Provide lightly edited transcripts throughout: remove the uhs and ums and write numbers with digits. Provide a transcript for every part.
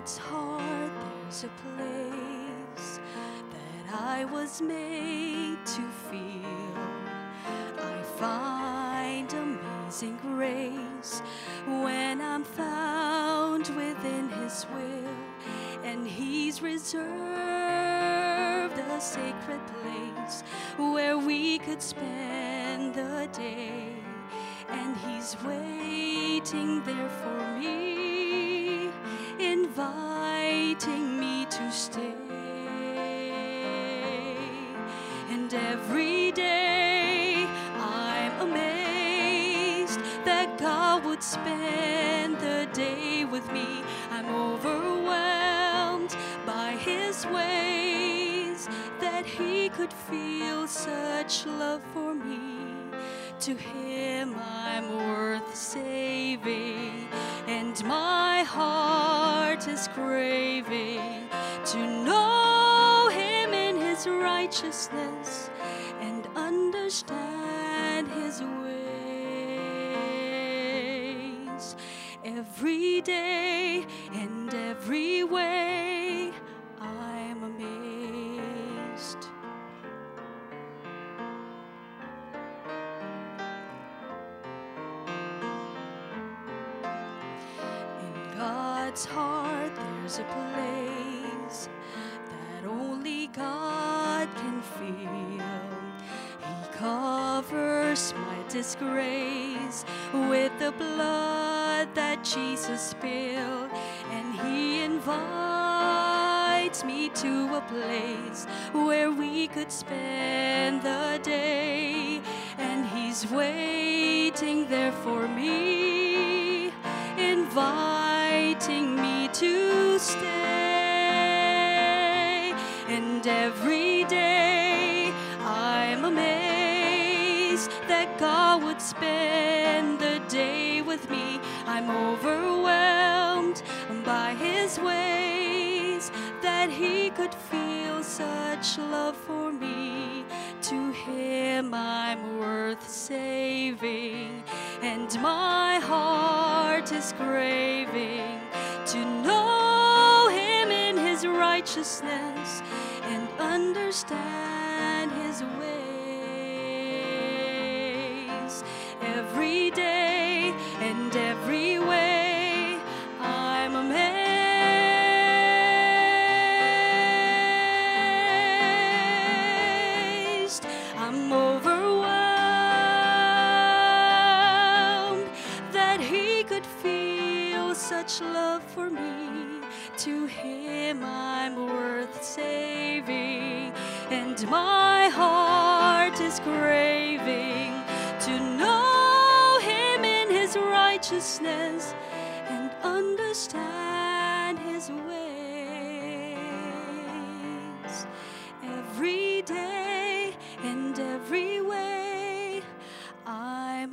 God's heart, there's a place that I was made to feel. I find amazing grace when I'm found within His will, and He's reserved a sacred place where we could spend the day, and He's waiting there for me, inviting me to stay. And every day I'm amazed that God would spend the day with me. I'm overwhelmed by His ways, that He could feel such love for me. To Him I'm worth saving, and my heart is craving to know Him in His righteousness and understand His ways. Every day and every way I'm amazed. God's heart, there's a place that only God can feel. He covers my disgrace with the blood that Jesus spilled, and He invites me to a place where we could spend the day, and He's waiting there for me, inviting me to stay. And every day I'm amazed that God would spend the day with me. I'm overwhelmed by His ways, that He could feel such love for me. To Him I'm worth saving, and my heart is craving to know Him in His righteousness and understand His ways. Every day and every way I'm amazed. I'm overwhelmed that He could feel such love for me. To Him I'm worth saving, and my heart is craving to know Him in His righteousness and understand His ways. Every day and every way I'm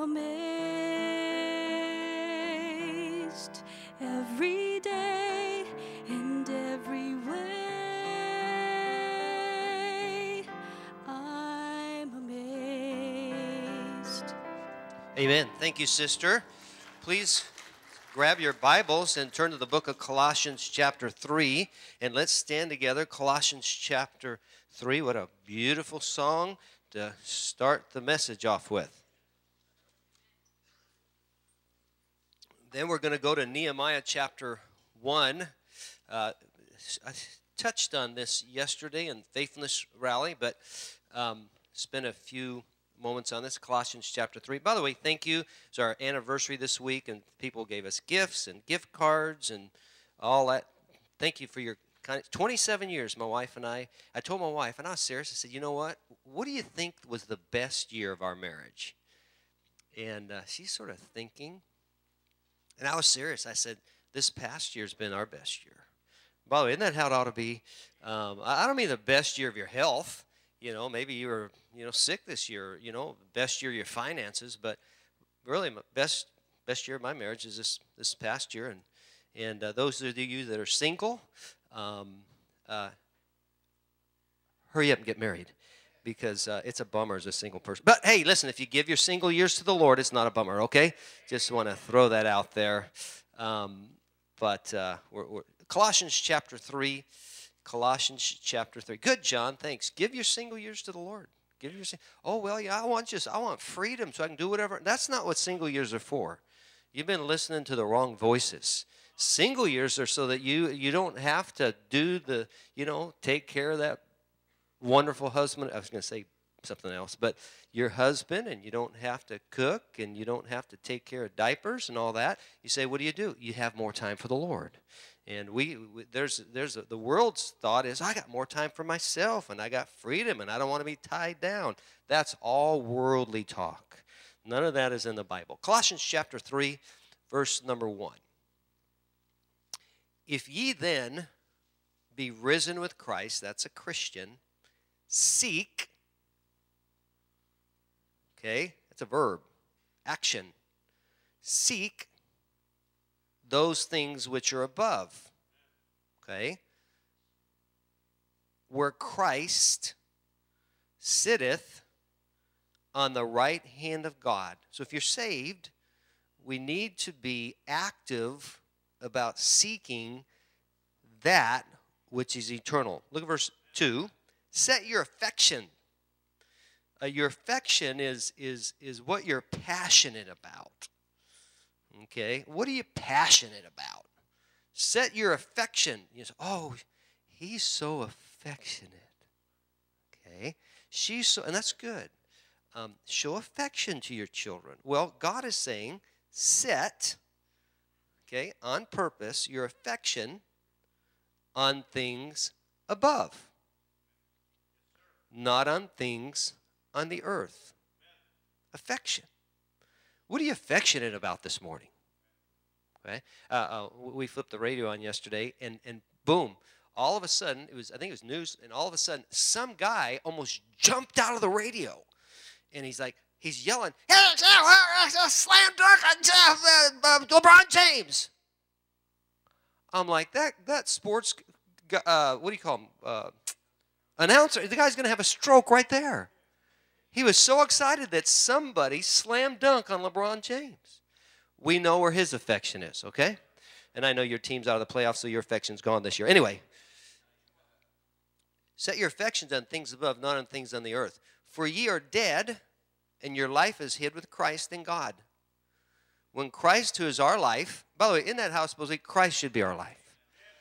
amazed. Every day and every way I'm amazed. Amen. Thank you, sister. Please grab your Bibles and turn to the book of Colossians chapter 3, and let's stand together. Colossians chapter 3. What a beautiful song to start the message off with. Then we're going to go to Nehemiah chapter 1. I touched on this yesterday in Faithfulness Rally, but spent a few moments on this, Colossians chapter 3. By the way, thank you. It's our anniversary this week, and people gave us gifts and gift cards and all that. Thank you for your kind. 27 years, my wife and I told my wife, and I was serious, I said, you know what do you think was the best year of our marriage? And she's sort of thinking, and I was serious. I said, this past year's been our best year. By the way, isn't that how it ought to be? I don't mean the best year of your health. You know, maybe you were, sick this year, best year of your finances, but really my best year of my marriage is this past year. And those of you that are single, hurry up and get married, because it's a bummer as a single person. But hey, listen, if you give your single years to the Lord, it's not a bummer, okay? Just want to throw that out there. But Colossians chapter 3. Colossians chapter 3. Good, John. Thanks. Give your single years to the Lord. Give your oh, well, yeah, I want freedom so I can do whatever. That's not what single years are for. You've been listening to the wrong voices. Single years are so that you don't have to do the, take care of that wonderful husband. I was going to say something else, but your husband, and you don't have to cook, and you don't have to take care of diapers and all that. You say, what do? You have more time for the Lord. And the world's thought is, I got more time for myself, and I got freedom, and I don't want to be tied down. That's all worldly talk. None of that is in the Bible. Colossians chapter 3, verse number 1. If ye then be risen with Christ, that's a Christian, seek, okay, that's a verb, action, seek those things which are above, okay, where Christ sitteth on the right hand of God. So if you're saved, we need to be active about seeking that which is eternal. Look at verse 2. Set your affection. Your affection is what you're passionate about. Okay? What are you passionate about? Set your affection. You say, oh, he's so affectionate. Okay? She's so, and that's good. Show affection to your children. Well, God is saying, set, okay, on purpose, your affection on things above, not on things on the earth. Affection. What are you affectionate about this morning? Okay, we flipped the radio on yesterday, and boom, all of a sudden, I think it was news, and all of a sudden, some guy almost jumped out of the radio. And he's yelling, slam dunk on LeBron James. I'm like, that sports, what do you call him? Announcer, the guy's going to have a stroke right there. He was so excited that somebody slam dunk on LeBron James. We know where his affection is, okay? And I know your team's out of the playoffs, so your affection's gone this year. Anyway, set your affections on things above, not on things on the earth. For ye are dead, and your life is hid with Christ in God. When Christ, who is our life, by the way, in that house, supposedly, Christ should be our life.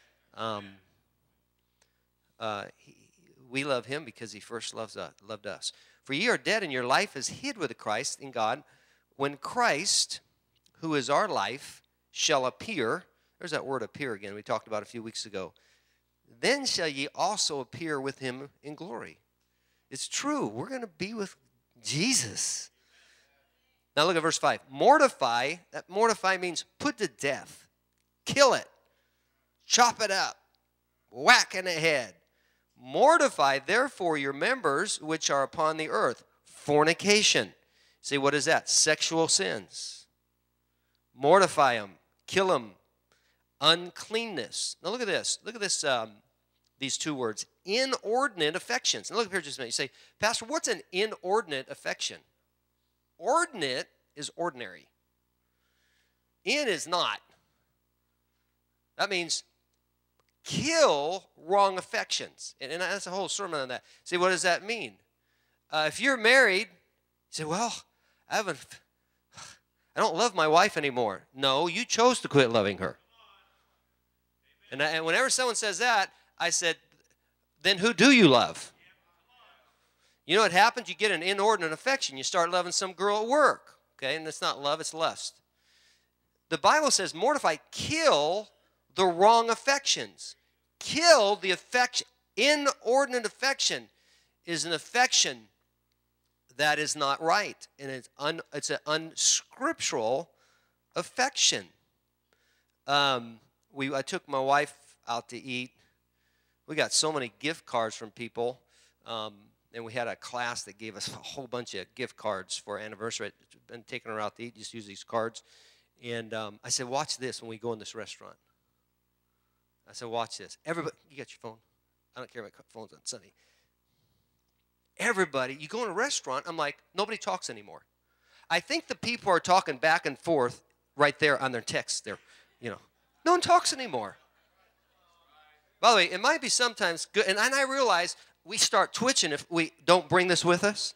We love him because he first loved us. For ye are dead, and your life is hid with Christ in God. When Christ, who is our life, shall appear, there's that word appear again we talked about a few weeks ago, then shall ye also appear with him in glory. It's true. We're going to be with Jesus. Now look at verse 5. Mortify, that mortify means put to death. Kill it. Chop it up. Whack in the head. Mortify, therefore, your members which are upon the earth. Fornication. See, what is that? Sexual sins. Mortify them. Kill them. Uncleanness. Now look at this. Look at this. These two words, inordinate affections. Now look up here just a minute. You say, Pastor, what's an inordinate affection? Ordinate is ordinary. In is not. That means kill wrong affections. And that's a whole sermon on that. See, what does that mean? If you're married, you say, well, I don't love my wife anymore. No, you chose to quit loving her. And whenever someone says that, I said, then who do you love? You know what happens? You get an inordinate affection. You start loving some girl at work. Okay, and it's not love, it's lust. The Bible says mortify, kill the wrong affections. Kill the affection. Inordinate affection is an affection that is not right. And it's an unscriptural affection. I took my wife out to eat. We got so many gift cards from people, and we had a class that gave us a whole bunch of gift cards for our anniversary. I've been taking her out to eat, just use these cards. And I said, watch this when we go in this restaurant. I said, watch this. Everybody, you got your phone? I don't care about phones on Sunday. Everybody, you go in a restaurant, I'm like, nobody talks anymore. I think the people are talking back and forth right there on their texts. No one talks anymore. By the way, it might be sometimes good, and I realize we start twitching if we don't bring this with us.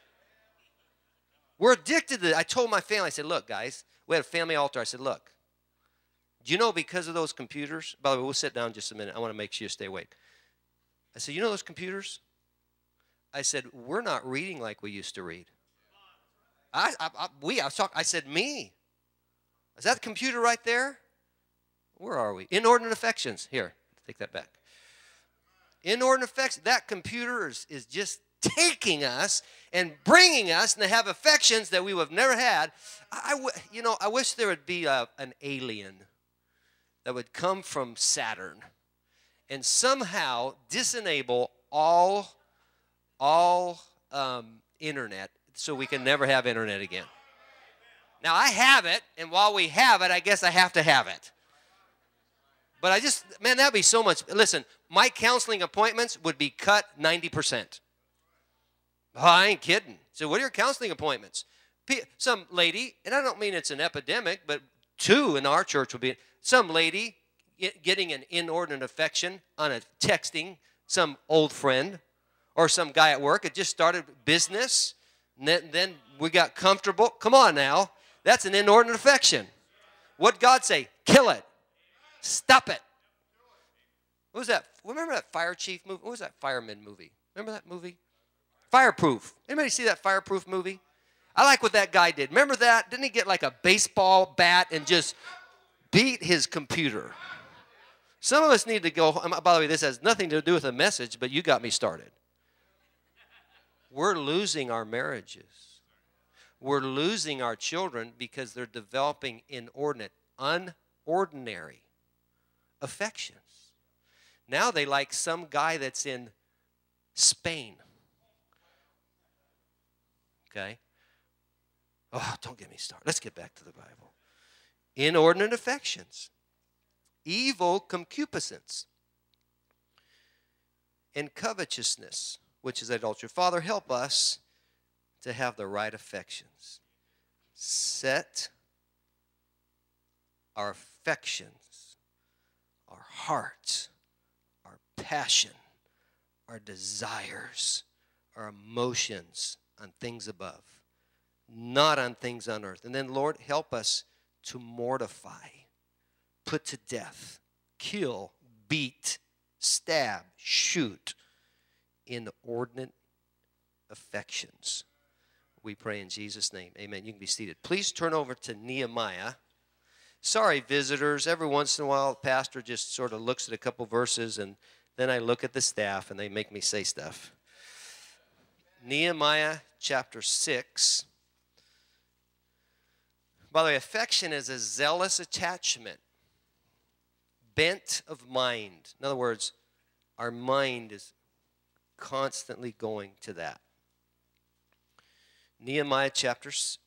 We're addicted to it. I told my family, I said, look, guys, we had a family altar. I said, look, do you know because of those computers? By the way, we'll sit down just a minute. I want to make sure you stay awake. I said, you know those computers? I said, we're not reading like we used to read. I was talking, I said, me. Is that the computer right there? Where are we? Inordinate affections. Here, take that back. Inordinate affections. That computer is just taking us and bringing us and to have affections that we would have never had. I wish there would be an alien that would come from Saturn and somehow disenable all internet so we can never have internet again. Now, I have it, and while we have it, I guess I have to have it. But man, that would be so much. Listen, my counseling appointments would be cut 90%. Oh, I ain't kidding. So what are your counseling appointments? Some lady, and I don't mean it's an epidemic, but 2 in our church would be, some lady getting an inordinate affection on a texting some old friend or some guy at work. It just started business, and then we got comfortable. Come on now. That's an inordinate affection. What'd God say? Kill it. Stop it. What was that? Remember that fire chief movie? What was that fireman movie? Remember that movie? Fireproof. Anybody see that Fireproof movie? I like what that guy did. Remember that? Didn't he get like a baseball bat and just beat his computer? Some of us need to go. By the way, this has nothing to do with the message, but you got me started. We're losing our marriages. We're losing our children because they're developing inordinate, unordinary affections. Now they like some guy that's in Spain. Okay? Oh, don't get me started. Let's get back to the Bible. Inordinate affections. Evil concupiscence. And covetousness, which is adultery. Father, help us to have the right affections. Set our affections, our hearts, our passion, our desires, our emotions on things above, not on things on earth. And then, Lord, help us to mortify, put to death, kill, beat, stab, shoot inordinate affections. We pray in Jesus' name. Amen. You can be seated. Please turn over to Nehemiah. Sorry, visitors. Every once in a while, the pastor just sort of looks at a couple verses, and then I look at the staff, and they make me say stuff. Nehemiah chapter 6. By the way, affection is a zealous attachment, bent of mind. In other words, our mind is constantly going to that. Nehemiah chapter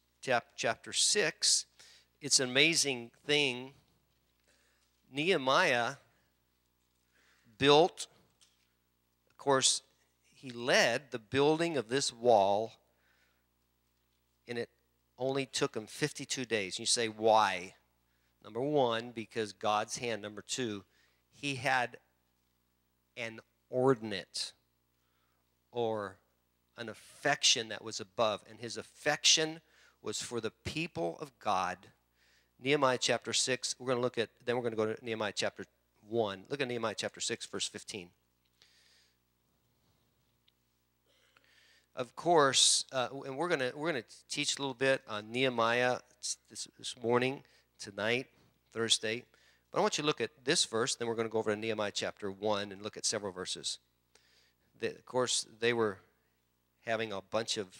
6, it's an amazing thing. Nehemiah built, of course, he led the building of this wall, and it only took him 52 days. You say, why? Number one, because God's hand. Number two, he had an ordinate or an affection that was above, and his affection was for the people of God. Nehemiah chapter 6, we're going to look at, then we're going to go to Nehemiah chapter 1. Look at Nehemiah chapter 6, verse 15. Of course, and we're going to teach a little bit on Nehemiah this morning, tonight, Thursday. But I want you to look at this verse, then we're going to go over to Nehemiah chapter 1 and look at several verses. Of course, they were having a bunch of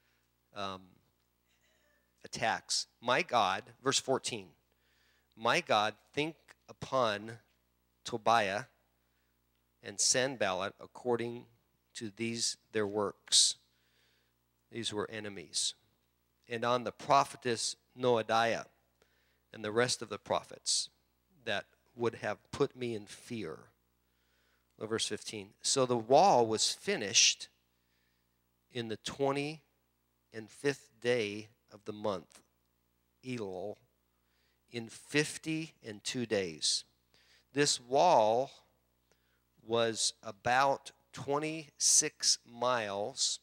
attacks. My God, verse 14, my God, think upon Tobiah and Sanballat according to these their works. These were enemies. And on the prophetess Noadiah and the rest of the prophets that would have put me in fear. Verse 15. So the wall was finished in the 25th day of the month, Elul, in 52 days. This wall was about 26 miles,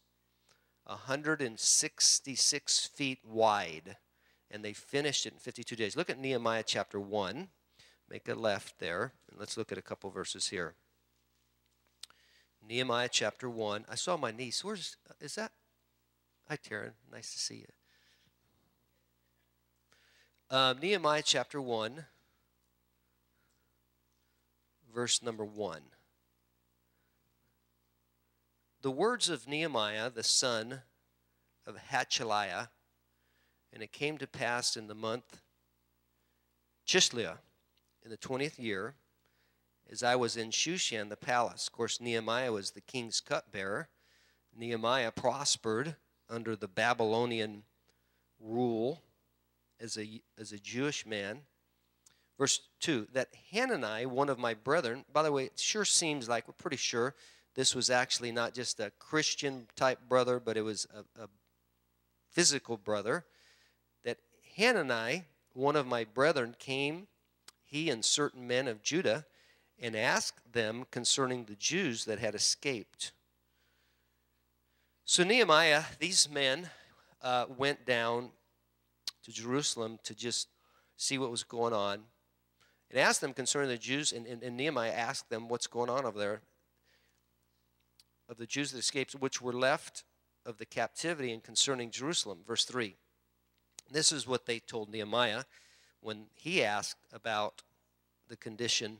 166 feet wide, and they finished it in 52 days. Look at Nehemiah chapter 1. Make a left there, and let's look at a couple verses here. Nehemiah chapter 1. I saw my niece. Is that? Hi, Taryn. Nice to see you. Nehemiah chapter 1, verse number 1. The words of Nehemiah, the son of Hachaliah, and it came to pass in the month Chisleah, in the 20th year, as I was in Shushan the palace. Of course, Nehemiah was the king's cupbearer. Nehemiah prospered under the Babylonian rule as a Jewish man. Verse 2, that Hanani, one of my brethren, by the way, it sure seems like we're pretty sure this was actually not just a Christian-type brother, but it was a physical brother, that Hanani, one of my brethren, came, he and certain men of Judah, and asked them concerning the Jews that had escaped. So Nehemiah, these men went down to Jerusalem to just see what was going on, and asked them concerning the Jews, and Nehemiah asked them what's going on over there, of the Jews that escaped, which were left of the captivity, and concerning Jerusalem. Verse 3. This is what they told Nehemiah when he asked about the condition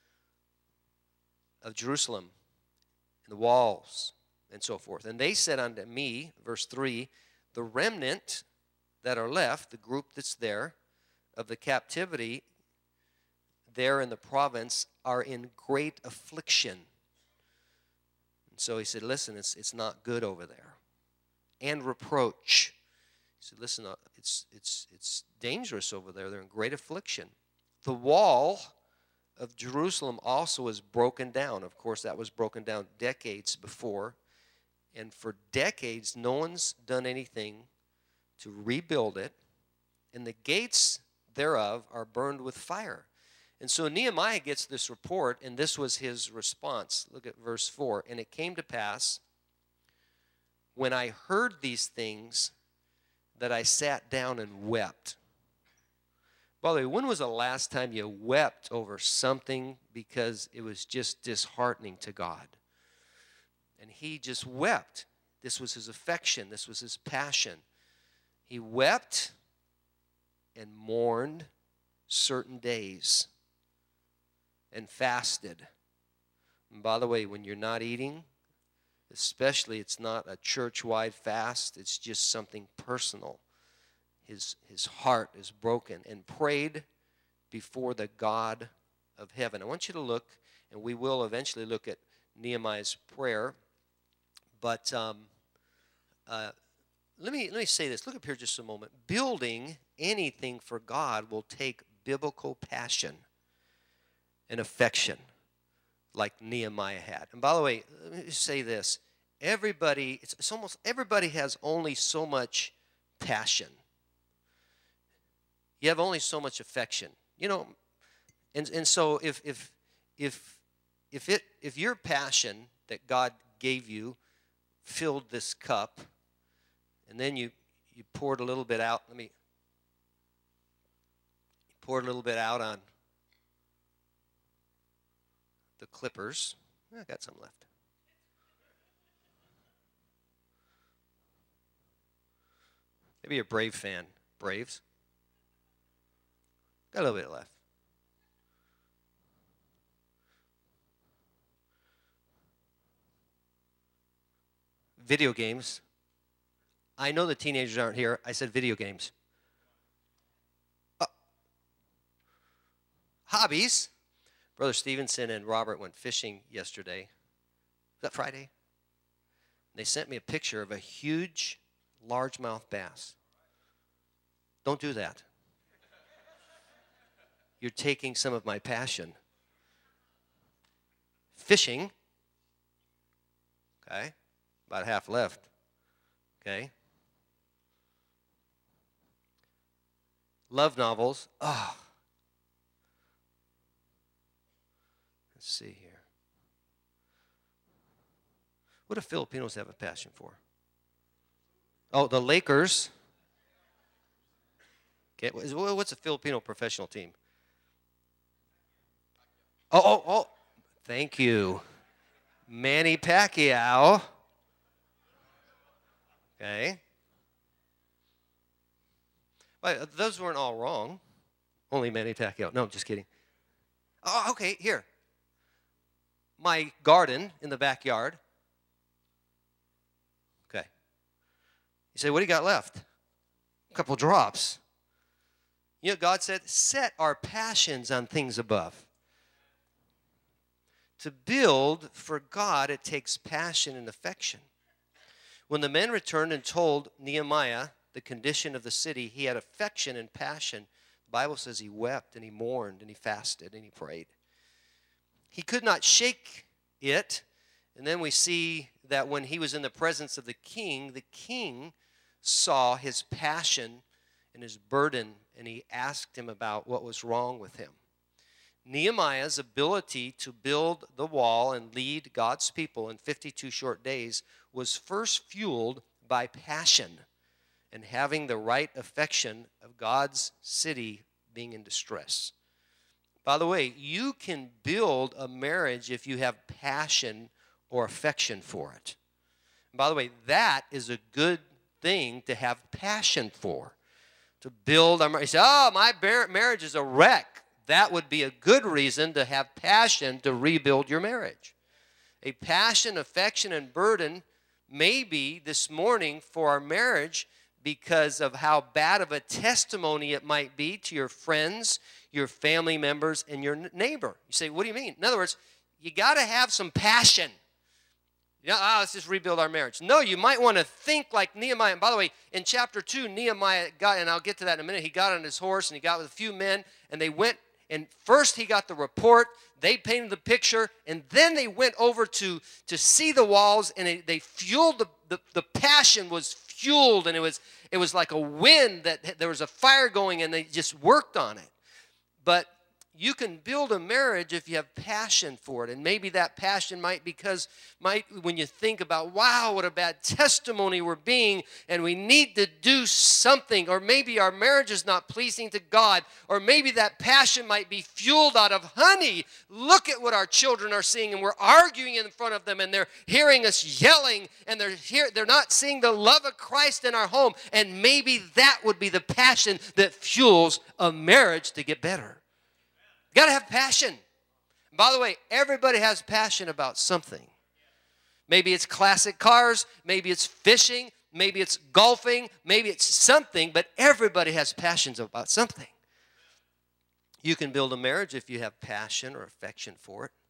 of Jerusalem and the walls and so forth. And they said unto me, verse 3, the remnant that are left, the group that's there, of the captivity there in the province, are in great affliction. And so he said, listen, it's not good over there. And reproach. He said, listen, it's dangerous over there. They're in great affliction. The wall of Jerusalem also is broken down. Of course, that was broken down decades before. And for decades, no one's done anything to rebuild it. And the gates thereof are burned with fire. And so Nehemiah gets this report, and this was his response. Look at verse 4. And it came to pass, when I heard these things, that I sat down and wept. By the way, when was the last time you wept over something because it was just disheartening to God? And he just wept. This was his affection. This was his passion. He wept and mourned certain days and fasted. And by the way, when you're not eating, especially it's not a church-wide fast, it's just something personal. His heart is broken, and prayed before the God of heaven. I want you to look, and we will eventually look at Nehemiah's prayer, but let me say this. Look up here just a moment. Building anything for God will take biblical passion and affection like Nehemiah had. And by the way, let me just say this. It's almost everybody has only so much passion. You have only so much affection. You know, and so if your passion that God gave you filled this cup, and then you poured a little bit out. You poured a little bit out on the clippers. I got some left. Maybe you're a Brave fan. Braves. Got a little bit left. Video games. I know the teenagers aren't here. I said video games. Hobbies. Brother Stevenson and Robert went fishing yesterday. Was that Friday? They sent me a picture of a huge largemouth bass. Don't do that. You're taking some of my passion. Fishing. Okay. About half left. Okay. Love novels. Oh. Let's see here. What do Filipinos have a passion for? Oh, the Lakers. Okay, what's a Filipino professional team? Oh. Thank you. Manny Pacquiao. Okay. But those weren't all wrong. Only Manny Pacquiao. No, just kidding. Oh, okay, here. My garden in the backyard. Okay. You say, what do you got left? A couple drops. You know, God said, set our passions on things above. To build for God, it takes passion and affection. When the men returned and told Nehemiah the condition of the city, he had affection and passion. The Bible says he wept and he mourned and he fasted and he prayed. He could not shake it. And then we see that when he was in the presence of the king saw his passion and his burden, and he asked him about what was wrong with him. Nehemiah's ability to build the wall and lead God's people in 52 short days was first fueled by passion and having the right affection of God's city being in distress. By the way, you can build a marriage if you have passion or affection for it. And by the way, that is a good thing to have passion for. To build a marriage. You say, oh, my marriage is a wreck. That would be a good reason to have passion to rebuild your marriage. A passion, affection, and burden may be this morning for our marriage because of how bad of a testimony it might be to your friends, your family members, and your neighbor. You say, what do you mean? In other words, you got to have some passion. Yeah, let's just rebuild our marriage. No, you might want to think like Nehemiah. And by the way, in chapter 2, Nehemiah got, and I'll get to that in a minute, he got on his horse and he got with a few men, and they went, and first he got the report, they painted the picture, and then they went over to see the walls, and they fueled, the passion was fueled, and it was like a wind that there was a fire going, and they just worked on it. But you can build a marriage if you have passion for it. And maybe that passion might when you think about, wow, what a bad testimony we're being, and we need to do something. Or maybe our marriage is not pleasing to God. Or maybe that passion might be fueled out of, honey, look at what our children are seeing, and we're arguing in front of them, and they're hearing us yelling, and they're not seeing the love of Christ in our home. And maybe that would be the passion that fuels a marriage to get better. You got to have passion. By the way, everybody has passion about something. Maybe it's classic cars, maybe it's fishing, maybe it's golfing, maybe it's something, but everybody has passions about something. You can build a marriage if you have passion or affection for it.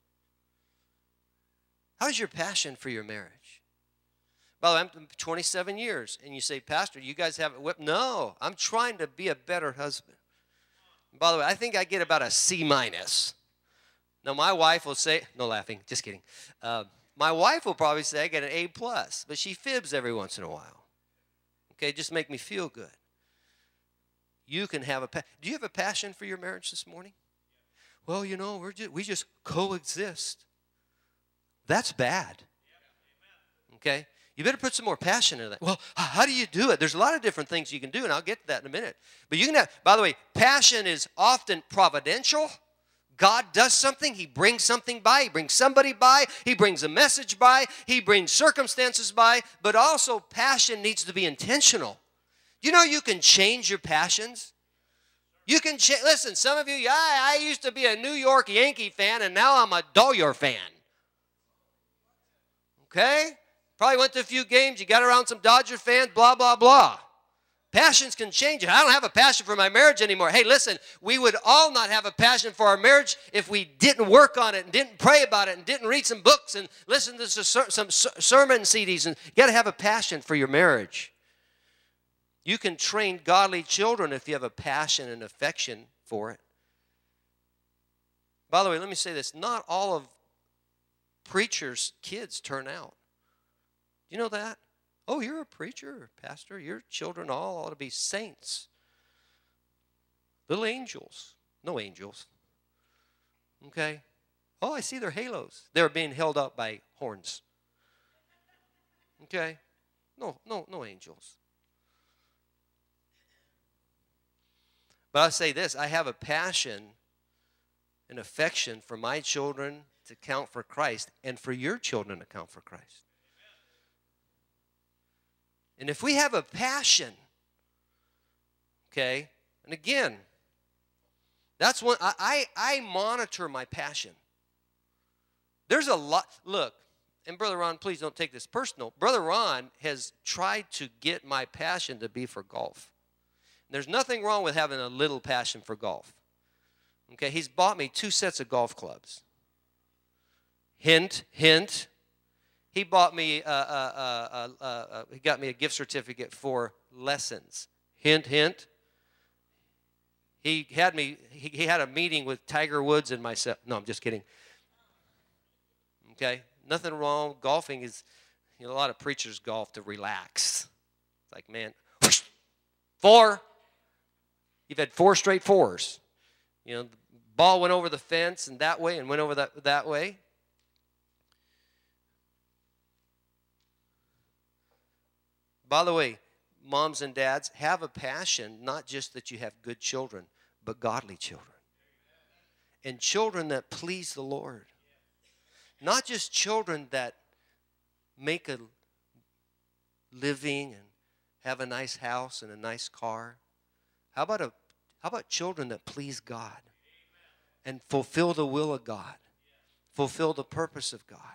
How's your passion for your marriage? By the way, I'm 27 years, and you say, Pastor, you guys haven't whipped. No, I'm trying to be a better husband. By the way, I think I get about a C-. Now, my wife will say, no laughing, just kidding. My wife will probably say I get an A+, but she fibs every once in a while. Okay, just make me feel good. You can have do you have a passion for your marriage this morning? Well, you know, we just coexist. That's bad. Okay? You better put some more passion into that. Well, how do you do it? There's a lot of different things you can do, and I'll get to that in a minute. But you can have, by the way, passion is often providential. God does something. He brings something by. He brings somebody by. He brings a message by. He brings circumstances by. But also, passion needs to be intentional. You know you can change your passions? You can listen, some of you, I used to be a New York Yankee fan, and now I'm a Dodger fan. Okay? Probably went to a few games, you got around some Dodger fans, blah, blah, blah. Passions can change it. I don't have a passion for my marriage anymore. Hey, listen, we would all not have a passion for our marriage if we didn't work on it and didn't pray about it and didn't read some books and listen to some sermon CDs. And you got to have a passion for your marriage. You can train godly children if you have a passion and affection for it. By the way, let me say this. Not all of preachers' kids turn out. You know that? Oh, you're a preacher or pastor. Your children all ought to be saints. Little angels. No angels. Okay? Oh, I see their halos. They're being held up by horns. Okay? No angels. But I'll say this, I have a passion and affection for my children to count for Christ and for your children to count for Christ. And if we have a passion, okay, and again, that's when I monitor my passion. There's a lot, look, and Brother Ron, please don't take this personal. Brother Ron has tried to get my passion to be for golf. There's nothing wrong with having a little passion for golf. Okay, he's bought me 2 sets of golf clubs. Hint, hint. He bought me, he got me a gift certificate for lessons. Hint, hint. He had a meeting with Tiger Woods and myself. No, I'm just kidding. Okay, nothing wrong. Golfing is, a lot of preachers golf to relax. It's like, man, 4. You've had 4 straight 4s. The ball went over the fence and that way and went over that way. By the way, moms and dads, have a passion, not just that you have good children, but godly children. And children that please the Lord. Not just children that make a living and have a nice house and a nice car. How about children that please God and fulfill the will of God, fulfill the purpose of God?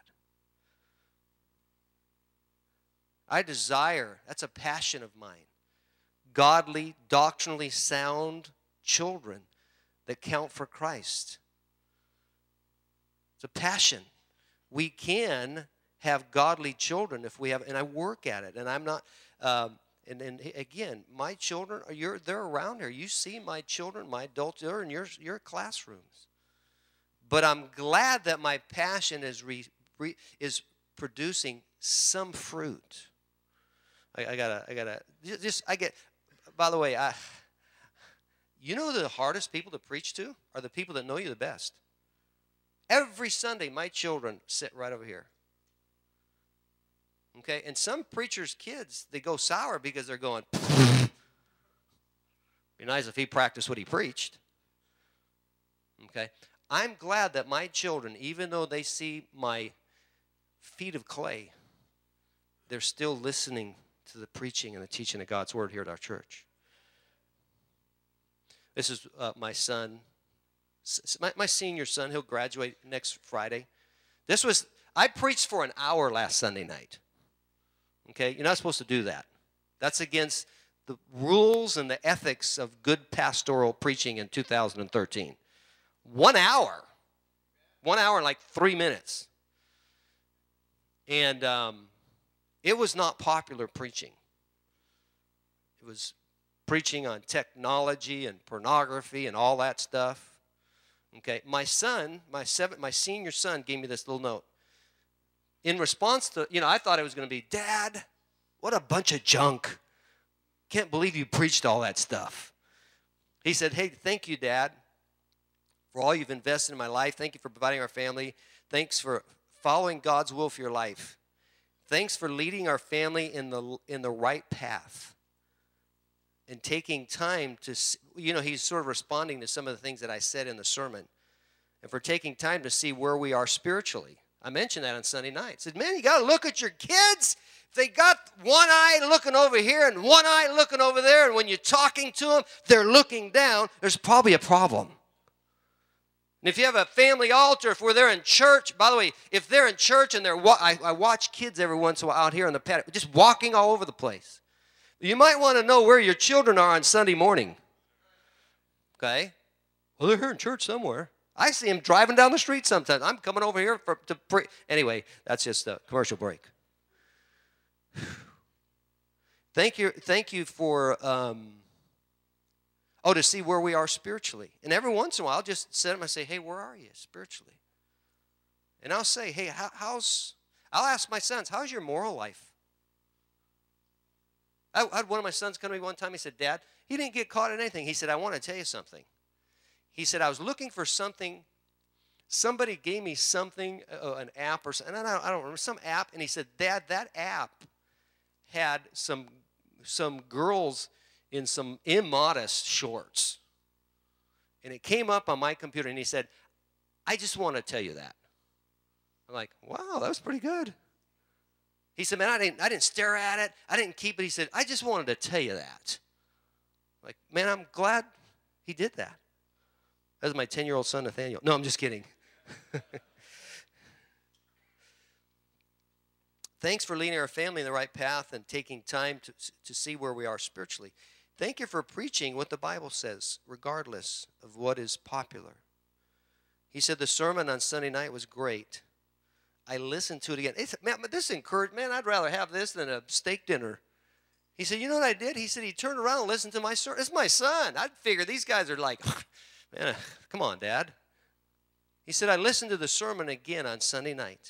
I desire, that's a passion of mine, godly, doctrinally sound children that count for Christ. It's a passion. We can have godly children if we have, and I work at it, and I'm not, and again, my children, they're around here. You see my children, my adults, they're in your classrooms. But I'm glad that my passion is producing some fruit. I get, by the way, the hardest people to preach to are the people that know you the best. Every Sunday, my children sit right over here. Okay, and some preachers' kids, they go sour because they're going, be nice if he practiced what he preached. Okay, I'm glad that my children, even though they see my feet of clay, they're still listening to the preaching and the teaching of God's word here at our church. This is my son, my senior son. He'll graduate next Friday. I preached for an hour last Sunday night. Okay, you're not supposed to do that. That's against the rules and the ethics of good pastoral preaching in 2013. 1 hour. 1 hour and like 3 minutes. And it was not popular preaching. It was preaching on technology and pornography and all that stuff. Okay, my son, my senior son gave me this little note. In response to, I thought it was going to be, Dad, what a bunch of junk. Can't believe you preached all that stuff. He said, hey, thank you, Dad, for all you've invested in my life. Thank you for providing our family. Thanks for following God's will for your life. Thanks for leading our family in the right path and taking time to, he's sort of responding to some of the things that I said in the sermon, and for taking time to see where we are spiritually. I mentioned that on Sunday night. I said, man, you got to look at your kids. If they got one eye looking over here and one eye looking over there, and when you're talking to them, they're looking down, there's probably a problem. And if you have a family altar, if they're in church, by the way, if they're in church and I watch kids every once in a while out here on the patio, just walking all over the place. You might want to know where your children are on Sunday morning. Okay? Well, they're here in church somewhere. I see them driving down the street sometimes. I'm coming over here to pray. Anyway, that's just a commercial break. Thank you for, to see where we are spiritually. And every once in a while, I'll just sit up and say, hey, where are you spiritually? And I'll say, hey, I'll ask my sons, how's your moral life? I had one of my sons come to me one time. He said, Dad, he didn't get caught in anything. He said, I want to tell you something. He said, I was looking for something. Somebody gave me something, an app or something. I don't remember, some app. And he said, Dad, that app had some girls in some immodest shorts. And it came up on my computer, and he said, I just want to tell you that. I'm like, wow, that was pretty good. He said, man, I didn't stare at it. I didn't keep it. He said, I just wanted to tell you that. Like, man, I'm glad he did that. That was my 10-year-old son, Nathaniel. No, I'm just kidding. Thanks for leading our family in the right path and taking time to see where we are spiritually. Thank you for preaching what the Bible says, regardless of what is popular. He said the sermon on Sunday night was great. I listened to it again. Man, this encouraged, man, I'd rather have this than a steak dinner. He said, you know what I did? He said he turned around and listened to my sermon. It's my son. I'd figure these guys are like, man, come on, Dad. He said, I listened to the sermon again on Sunday night.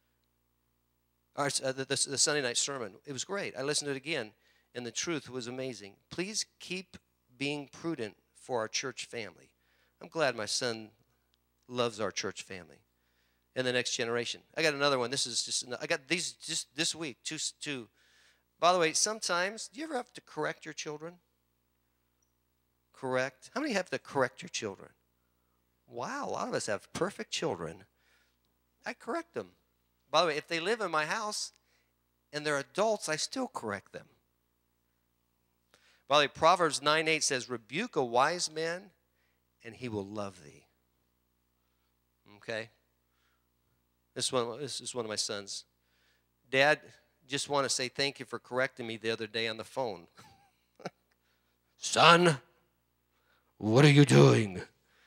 The Sunday night sermon. It was great. I listened to it again, and the truth was amazing. Please keep being prudent for our church family. I'm glad my son loves our church family and the next generation. I got another one. I got these just this week, two. By the way, sometimes, do you ever have to correct your children? Correct? How many have to correct your children? Wow, a lot of us have perfect children. I correct them. By the way, if they live in my house and they're adults, I still correct them. By the way, Proverbs 9:8 says, rebuke a wise man and he will love thee. Okay? This is one of my sons. Dad, just want to say thank you for correcting me the other day on the phone. Son, what are you doing?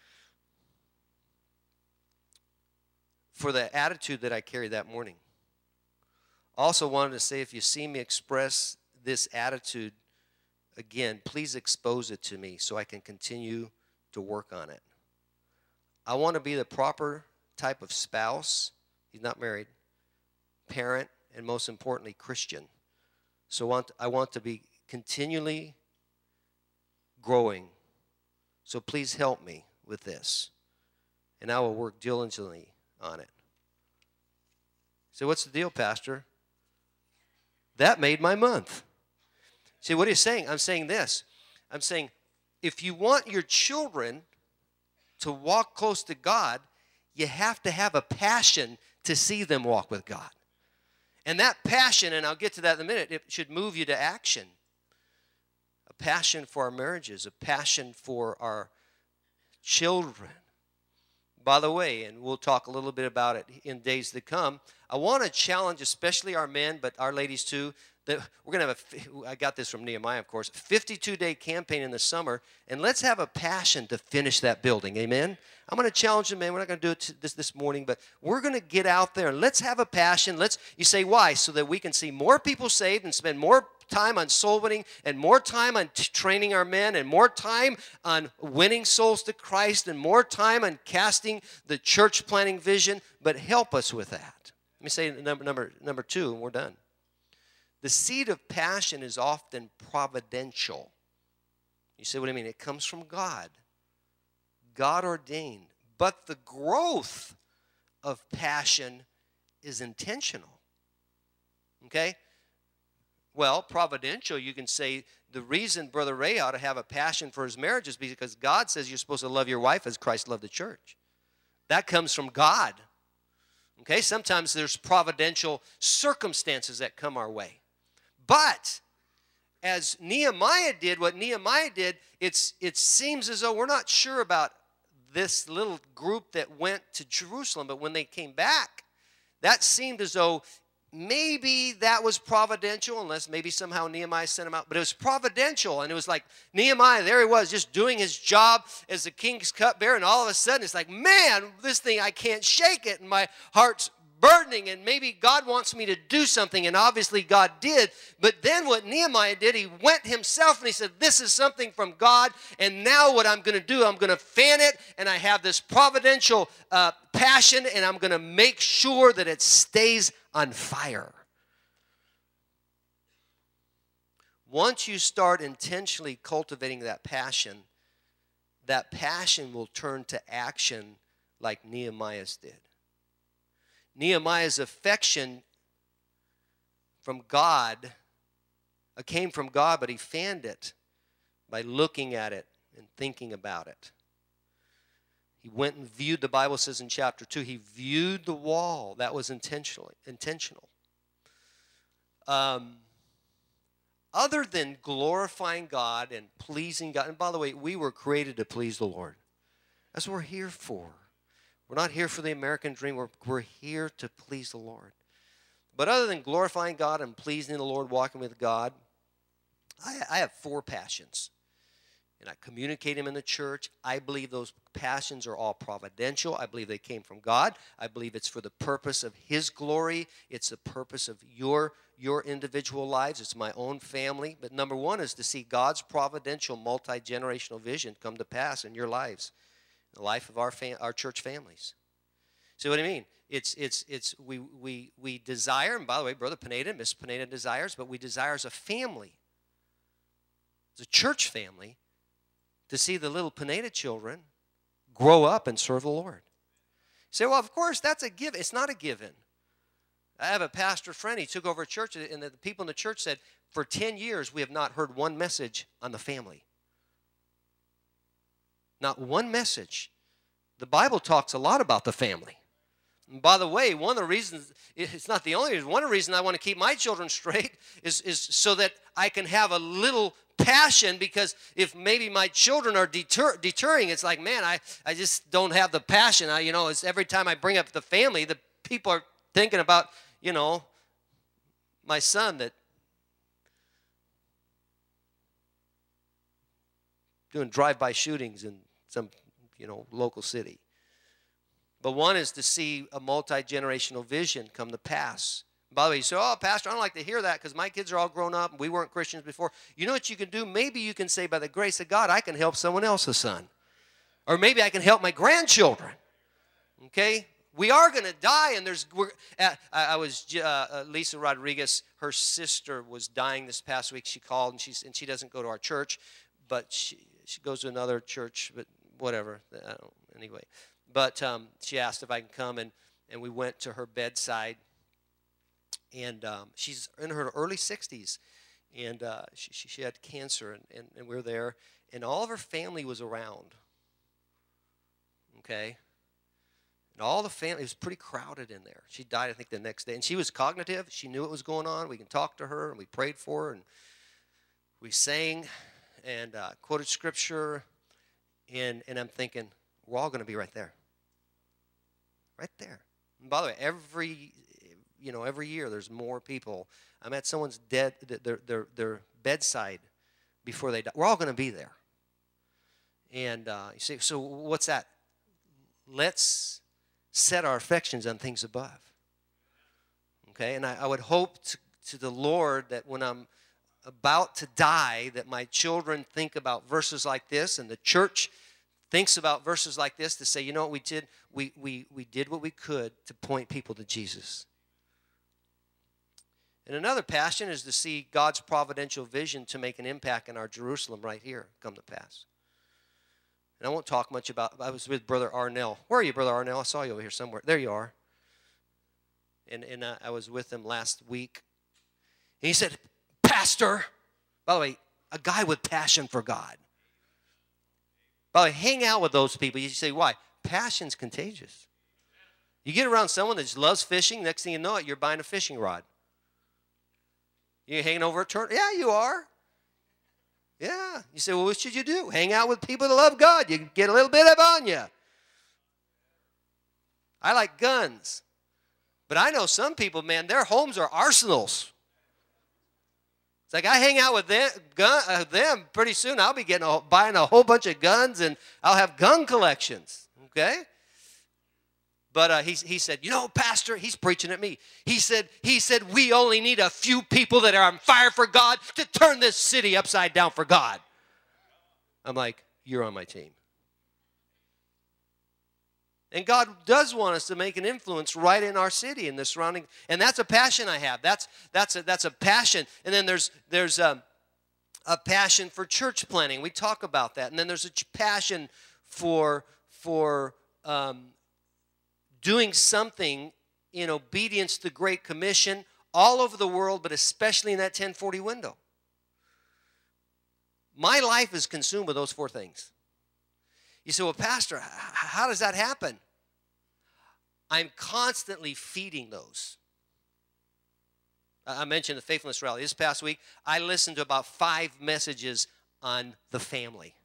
For the attitude that I carried that morning. Also wanted to say, if you see me express this attitude again, please expose it to me so I can continue to work on it. I want to be the proper type of spouse. He's not married. Parent, and most importantly, Christian. So I want to be continually growing. So please help me with this. And I will work diligently on it. So what's the deal, Pastor? That made my month. See, what are you saying? I'm saying this. I'm saying if you want your children to walk close to God, you have to have a passion to see them walk with God. And that passion, and I'll get to that in a minute, it should move you to action. A passion for our marriages, a passion for our children. By the way, and we'll talk a little bit about it in days to come, I want to challenge especially our men, but our ladies too, that we're going to have, I got this from Nehemiah, of course, 52-day campaign in the summer, and let's have a passion to finish that building, amen? I'm going to challenge the men. We're not going to do it this morning, but we're going to get out there and let's have a passion. You say, why? So that we can see more people saved and spend more time on soul winning and more time on training our men and more time on winning souls to Christ and more time on casting the church planting vision, but help us with that. Let me say number two, and we're done. The seed of passion is often providential. You say, what do you mean? It comes from God. God ordained. But the growth of passion is intentional. Okay? Well, providential, you can say the reason Brother Ray ought to have a passion for his marriage is because God says you're supposed to love your wife as Christ loved the church. That comes from God. Okay? Sometimes there's providential circumstances that come our way. But as Nehemiah did, what Nehemiah did, it seems as though we're not sure about this little group that went to Jerusalem, but when they came back, that seemed as though maybe that was providential, unless maybe somehow Nehemiah sent him out. But it was providential, and it was like Nehemiah, there he was, just doing his job as the king's cupbearer, and all of a sudden it's like, man, this thing, I can't shake it, and my heart's burdening, and maybe God wants me to do something, and obviously God did. But then what Nehemiah did, he went himself and he said, this is something from God, and now what I'm going to do, I'm going to fan it, and I have this providential passion, and I'm going to make sure that it stays on fire. Once you start intentionally cultivating that passion will turn to action like Nehemiah's did. Nehemiah's affection from God It came from God, but he fanned it by looking at it and thinking about it. He went and viewed, the Bible says in chapter 2, he viewed the wall. That was intentional. Other than glorifying God and pleasing God, and by the way, we were created to please the Lord. That's what we're here for. We're not here for the American dream. We're here to please the Lord. But other than glorifying God and pleasing the Lord, walking with God, I have 4 passions. And I communicate them in the church. I believe those passions are all providential. I believe they came from God. I believe it's for the purpose of his glory. It's the purpose of your individual lives. It's my own family. But number 1 is to see God's providential multi-generational vision come to pass in your lives, the life of our church families. See what I mean? We desire, and by the way, Brother Pineda, Miss Pineda desires, but we desire as a family, as a church family, to see the little Pineda children grow up and serve the Lord. You say, well, of course, that's a given. It's not a given. I have a pastor friend. He took over a church, and the people in the church said, for 10 years, we have not heard one message on the family. Not one message. The Bible talks a lot about the family. And by the way, one of the reasons, it's not the only reason, one of the reasons I want to keep my children straight is so that I can have a little passion, because if maybe my children are deterring, it's like, man, I just don't have the passion. It's every time I bring up the family, the people are thinking about, my son that doing drive-by shootings in some, local city. But one is to see a multi-generational vision come to pass. By the way, you say, oh, Pastor, I don't like to hear that because my kids are all grown up and we weren't Christians before. You know what you can do? Maybe you can say, by the grace of God, I can help someone else's son. Or maybe I can help my grandchildren. Okay? We are going to die, and Lisa Rodriguez, her sister was dying this past week. She called, and she doesn't go to our church, but she goes to another church, but whatever. Anyway. But she asked if I can come, and we went to her bedside. And she's in her early 60s, and she had cancer, and we were there, and all of her family was around, okay? And all the family, it was pretty crowded in there. She died, I think, the next day, and she was cognitive. She knew what was going on. We can talk to her, and we prayed for her, and we sang and quoted scripture, and I'm thinking, we're all going to be right there. Right there. And by the way, every year there's more people. I'm at someone's their bedside before they die. We're all going to be there. And you say, so what's that? Let's set our affections on things above. Okay, and I would hope to the Lord that when I'm about to die, that my children think about verses like this, and the church thinks about verses like this to say, you know what we did? We did what we could to point people to Jesus. And another passion is to see God's providential vision to make an impact in our Jerusalem right here come to pass. And I won't talk much about, I was with Brother Arnell. Where are you, Brother Arnell? I saw you over here somewhere. There you are. And I was with him last week. And he said, Pastor, by the way, a guy with passion for God. By the way, hang out with those people. You say, why? Passion's contagious. You get around someone that just loves fishing, next thing you know it, you're buying a fishing rod. You hanging over a turn? Yeah, you are. Yeah. You say, well, what should you do? Hang out with people that love God. You get a little bit of on you. I like guns. But I know some people, man, their homes are arsenals. It's like I hang out with them pretty soon. I'll be buying a whole bunch of guns, and I'll have gun collections. Okay? But he said, you know, Pastor, he's preaching at me. He said, we only need a few people that are on fire for God to turn this city upside down for God. I'm like, you're on my team. And God does want us to make an influence right in our city, in the surrounding, and that's a passion I have. That's a passion. And then there's a passion for church planning. We talk about that. And then there's a passion for doing something in obedience to the Great Commission all over the world, but especially in that 1040 window. My life is consumed with those four things. You say, well, Pastor, how does that happen? I'm constantly feeding those. I mentioned the Faithfulness Rally. This past week, I listened to about 5 messages on the family.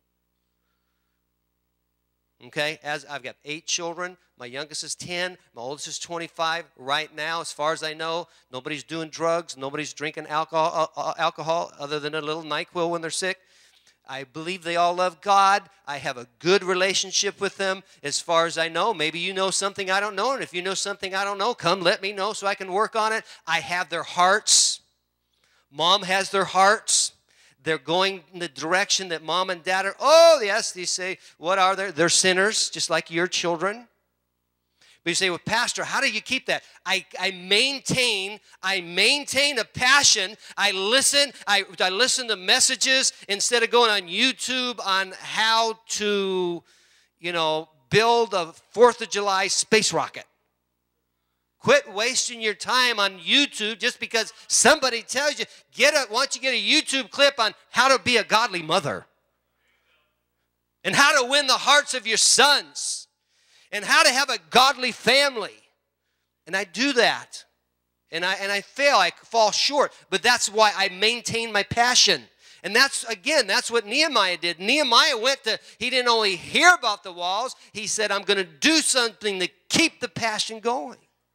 Okay, as I've got 8 children. My youngest is 10. My oldest is 25. Right now, as far as I know, nobody's doing drugs. Nobody's drinking alcohol other than a little NyQuil when they're sick. I believe they all love God. I have a good relationship with them as far as I know. Maybe you know something I don't know, and if you know something I don't know, come let me know so I can work on it. I have their hearts. Mom has their hearts. They're going in the direction that mom and dad are. Oh, yes, they say, what are they? They're sinners, just like your children. But you say, well, Pastor, how do you keep that? I maintain a passion. I listen to messages instead of going on YouTube on how to, build a 4th of July space rocket. Quit wasting your time on YouTube just because somebody tells you. Why don't you get a YouTube clip on how to be a godly mother and how to win the hearts of your sons and how to have a godly family. And I do that. And I fail. I fall short. But that's why I maintain my passion. And that's what Nehemiah did. Nehemiah he didn't only hear about the walls. He said, I'm going to do something to keep the passion going.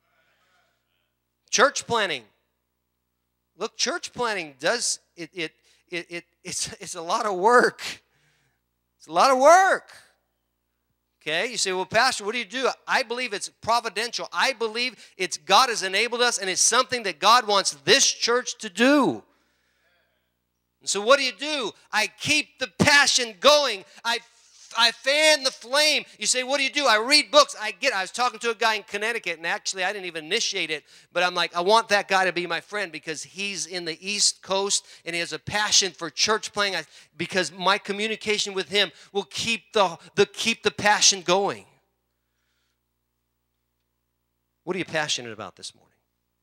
Church planning. Look, church planning does it's a lot of work. It's a lot of work. Okay, you say, well, Pastor, what do you do? I believe it's providential. I believe it's God has enabled us, and it's something that God wants this church to do. And so what do? I keep the passion going. I fan the flame. You say, what do? I read books. I was talking to a guy in Connecticut, and actually I didn't even initiate it, but I'm like, I want that guy to be my friend because he's in the East Coast, and he has a passion for church planning because my communication with him will keep the passion going. What are you passionate about this morning?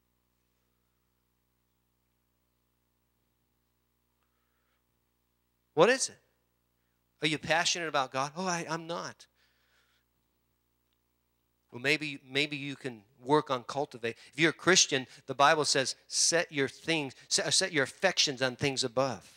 What is it? Are you passionate about God? Oh, I'm not. Well, maybe you can work on cultivate. If you're a Christian, the Bible says, set your affections on things above.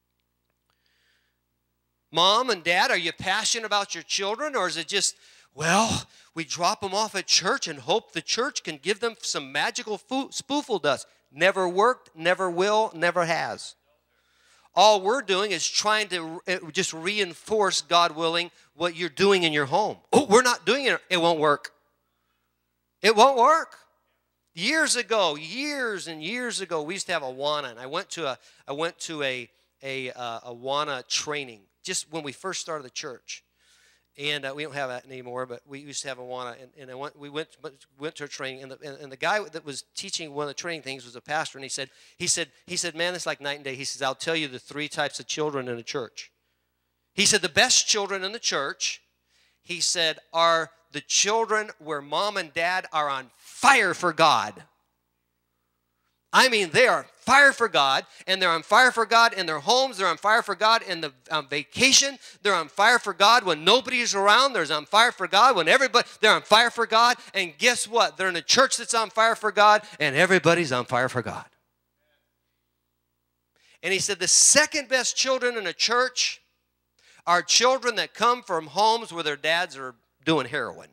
Mom and dad, are you passionate about your children, or is it just, well, we drop them off at church and hope the church can give them some magical spoofle dust? Never worked, never will, never has. All we're doing is trying to just reinforce, God willing, what you're doing in your home. Oh, we're not doing it. It won't work. It won't work. Years and years ago, we used to have Awana, and I went to a Awana training just when we first started the church. And we don't have that anymore, but we used to have Awana, and we went to a training, and the guy that was teaching one of the training things was a pastor, and he said, man, it's like night and day. He says, I'll tell you the 3 types of children in a church. He said, the best children in the church, he said, are the children where mom and dad are on fire for God. I mean, they are fire for God, and they're on fire for God in their homes. They're on fire for God in the vacation. They're on fire for God when nobody's around. They're on fire for God when they're on fire for God. And guess what? They're in a church that's on fire for God, and everybody's on fire for God. And he said the second best children in a church are children that come from homes where their dads are doing heroin.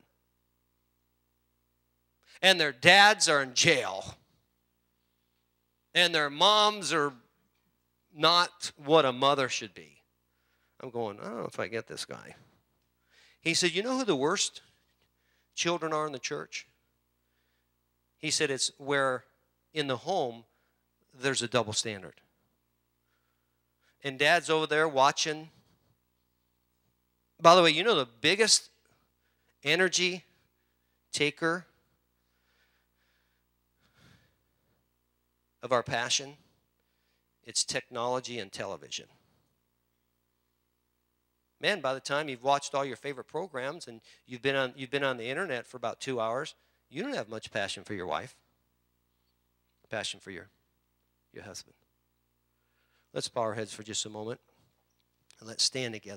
And their dads are in jail. And their moms are not what a mother should be. I'm going, I don't know if I get this guy. He said, you know who the worst children are in the church? He said it's where in the home there's a double standard. And dad's over there watching. By the way, you know the biggest energy taker of our passion? It's technology and television. Man, by the time you've watched all your favorite programs and you've been on the internet for about 2 hours, you don't have much passion for your wife. Passion for your husband. Let's bow our heads for just a moment. Let's stand together.